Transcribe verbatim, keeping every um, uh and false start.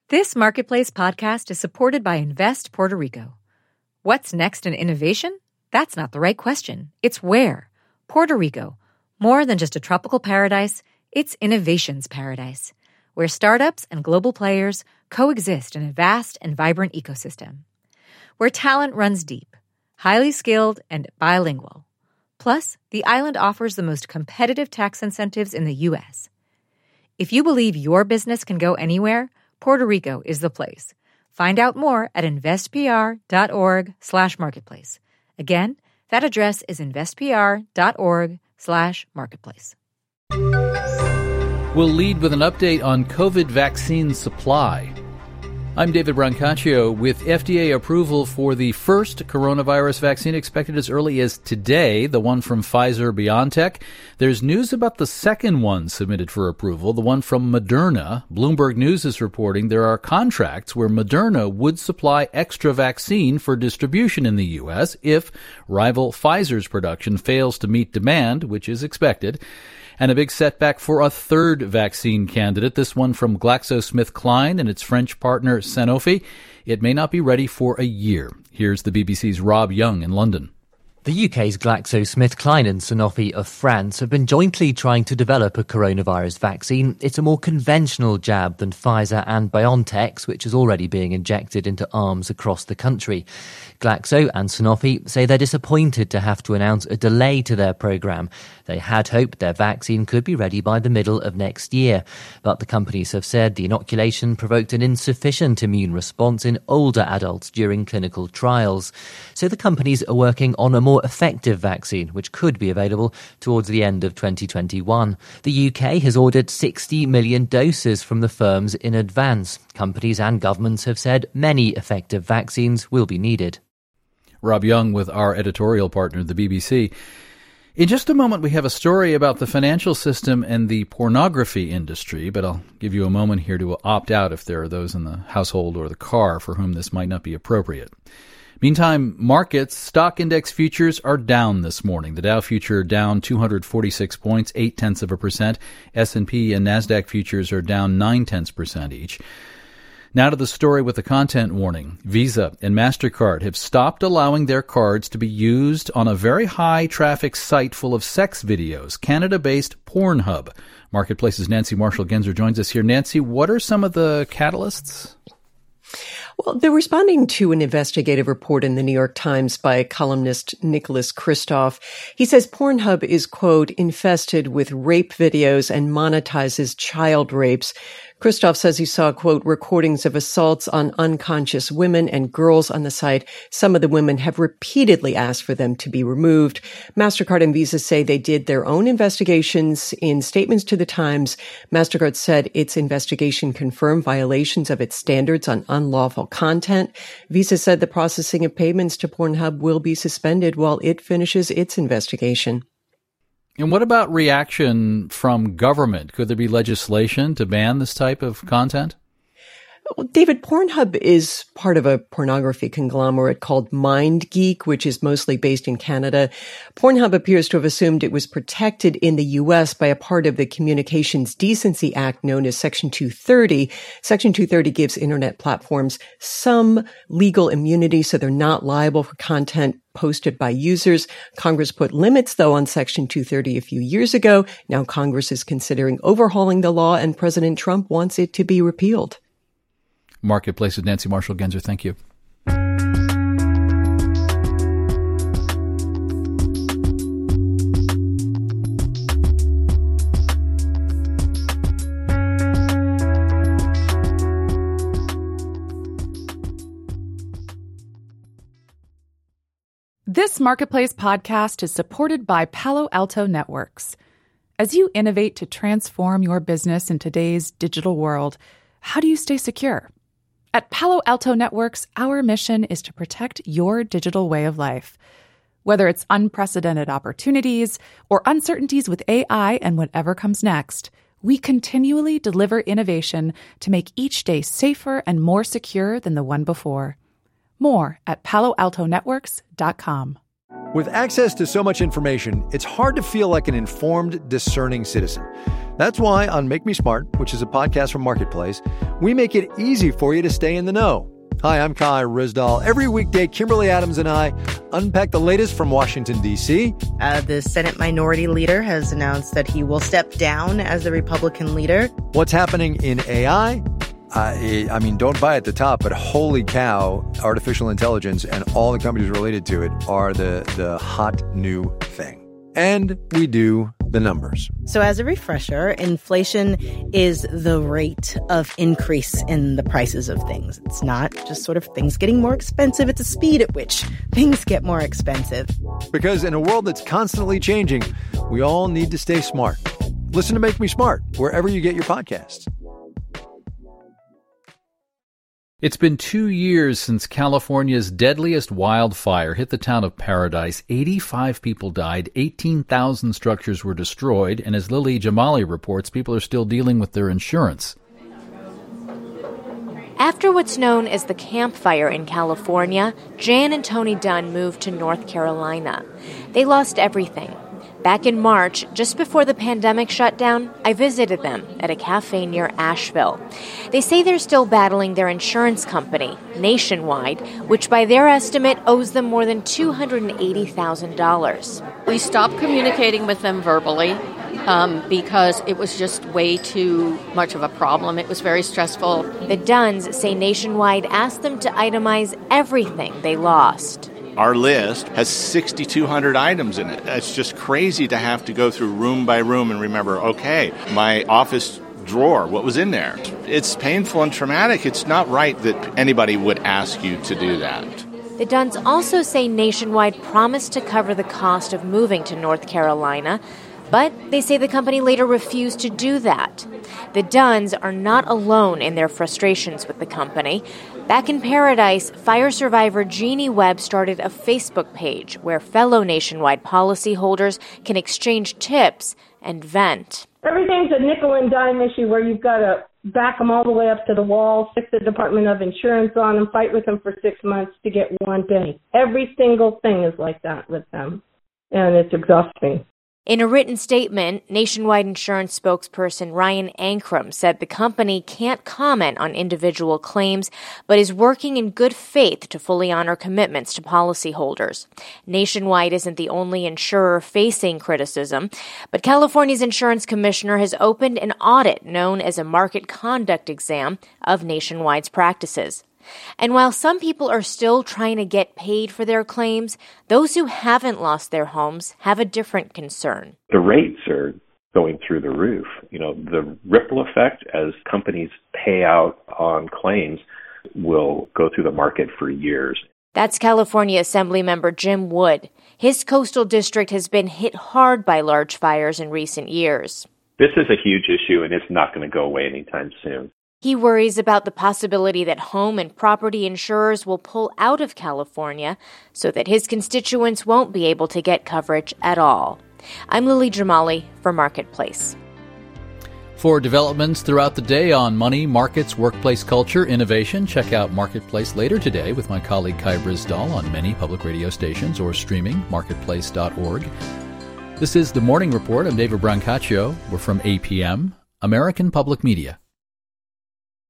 This Marketplace podcast is supported by Invest Puerto Rico. What's next in innovation? That's not the right question. It's where. Puerto Rico. More than just a tropical paradise, it's innovation's paradise, where startups and global players coexist in a vast and vibrant ecosystem. Where talent runs deep, highly skilled, and bilingual. Plus, the island offers the most competitive tax incentives in the U S. If you believe your business can go anywhere, Puerto Rico is the place. Find out more at investpr.org slash marketplace. Again, that address is investpr.org slash marketplace. We'll lead with an update on COVID vaccine supply. I'm David Brancaccio. With F D A approval for the first coronavirus vaccine expected as early as today, the one from Pfizer-BioNTech, there's news about the second one submitted for approval, the one from Moderna. Bloomberg News is reporting there are contracts where Moderna would supply extra vaccine for distribution in the U S if rival Pfizer's production fails to meet demand, which is expected. And a big setback for a third vaccine candidate, this one from GlaxoSmithKline and its French partner Sanofi. It may not be ready for a year. Here's the B B C's Rob Young in London. The U K's GlaxoSmithKline and Sanofi of France have been jointly trying to develop a coronavirus vaccine. It's a more conventional jab than Pfizer and BioNTech's, which is already being injected into arms across the country. Glaxo and Sanofi say they're disappointed to have to announce a delay to their program. They had hoped their vaccine could be ready by the middle of next year. But the companies have said the inoculation provoked an insufficient immune response in older adults during clinical trials. So the companies are working on a more effective vaccine, which could be available towards the end of twenty twenty-one. The U K has ordered sixty million doses from the firms in advance. Companies and governments have said many effective vaccines will be needed. Rob Young with our editorial partner, the B B C. In just a moment, we have a story about the financial system and the pornography industry, but I'll give you a moment here to opt out if there are those in the household or the car for whom this might not be appropriate. Meantime, markets, stock index futures are down this morning. The Dow future down two hundred forty-six points, eight tenths of a percent. S and P and NASDAQ futures are down nine tenths percent each. Now to the story with the content warning. Visa and MasterCard have stopped allowing their cards to be used on a very high traffic site full of sex videos, Canada-based Pornhub. Marketplace's Nancy Marshall-Genzer joins us here. Nancy, what are some of the catalysts? Well, they're responding to an investigative report in the New York Times by columnist Nicholas Kristof. He says Pornhub is, quote, infested with rape videos and monetizes child rapes. Kristof says he saw, quote, recordings of assaults on unconscious women and girls on the site. Some of the women have repeatedly asked for them to be removed. MasterCard and Visa say they did their own investigations. In statements to the Times, MasterCard said its investigation confirmed violations of its standards on unlawful content. Visa said the processing of payments to Pornhub will be suspended while it finishes its investigation. And what about reaction from government? Could there be legislation to ban this type of content? Well, David, Pornhub is part of a pornography conglomerate called MindGeek, which is mostly based in Canada. Pornhub appears to have assumed it was protected in the U S by a part of the Communications Decency Act known as Section two thirty. Section two thirty gives internet platforms some legal immunity, so they're not liable for content posted by users. Congress put limits, though, on Section two thirty a few years ago. Now Congress is considering overhauling the law, and President Trump wants it to be repealed. Marketplace with Nancy Marshall-Genzer. Thank you. This Marketplace podcast is supported by Palo Alto Networks. As you innovate to transform your business in today's digital world, how do you stay secure? At Palo Alto Networks, our mission is to protect your digital way of life. Whether it's unprecedented opportunities or uncertainties with A I and whatever comes next, we continually deliver innovation to make each day safer and more secure than the one before. More at palo alto networks dot com. With access to so much information, it's hard to feel like an informed, discerning citizen. That's why on Make Me Smart, which is a podcast from Marketplace, we make it easy for you to stay in the know. Hi, I'm Kai Ryssdal. Every weekday, Kimberly Adams and I unpack the latest from Washington, D C. Uh, the Senate Minority Leader has announced that he will step down as the Republican leader. What's happening in A I? Uh, I mean, don't buy at the top, but holy cow, artificial intelligence and all the companies related to it are the, the hot new thing. And we do the numbers. So as a refresher, inflation is the rate of increase in the prices of things. It's not just sort of things getting more expensive. It's the speed at which things get more expensive. Because in a world that's constantly changing, we all need to stay smart. Listen to Make Me Smart wherever you get your podcasts. It's been two years since California's deadliest wildfire hit the town of Paradise. eighty-five people died, eighteen thousand structures were destroyed, and as Lily Jamali reports, people are still dealing with their insurance. After what's known as the Camp Fire in California, Jan and Tony Dunn moved to North Carolina. They lost everything. Back in March, just before the pandemic shut down, I visited them at a cafe near Asheville. They say they're still battling their insurance company, Nationwide, which by their estimate owes them more than two hundred eighty thousand dollars. We stopped communicating with them verbally um, because it was just way too much of a problem. It was very stressful. The Dunns say Nationwide asked them to itemize everything they lost. Our list has six thousand two hundred items in it. It's just crazy to have to go through room by room and remember, okay, my office drawer, what was in there? It's painful and traumatic. It's not right that anybody would ask you to do that. The Dunns also say Nationwide promised to cover the cost of moving to North Carolina, but they say the company later refused to do that. The Dunns are not alone in their frustrations with the company. Back in Paradise, fire survivor Jeannie Webb started a Facebook page where fellow Nationwide policyholders can exchange tips and vent. Everything's a nickel and dime issue where you've got to back them all the way up to the wall, stick the Department of Insurance on them, fight with them for six months to get one day. Every single thing is like that with them, and it's exhausting. In a written statement, Nationwide insurance spokesperson Ryan Ankrum said the company can't comment on individual claims, but is working in good faith to fully honor commitments to policyholders. Nationwide isn't the only insurer facing criticism, but California's insurance commissioner has opened an audit known as a market conduct exam of Nationwide's practices. And while some people are still trying to get paid for their claims, those who haven't lost their homes have a different concern. The rates are going through the roof. You know, the ripple effect as companies pay out on claims will go through the market for years. That's California Assemblymember Jim Wood. His coastal district has been hit hard by large fires in recent years. This is a huge issue, and it's not going to go away anytime soon. He worries about the possibility that home and property insurers will pull out of California so that his constituents won't be able to get coverage at all. I'm Lily Jamali for Marketplace. For developments throughout the day on money, markets, workplace culture, innovation, check out Marketplace later today with my colleague Kai Ryssdal on many public radio stations or streaming marketplace dot org. This is The Morning Report. I'm David Brancaccio. We're from A P M, American Public Media.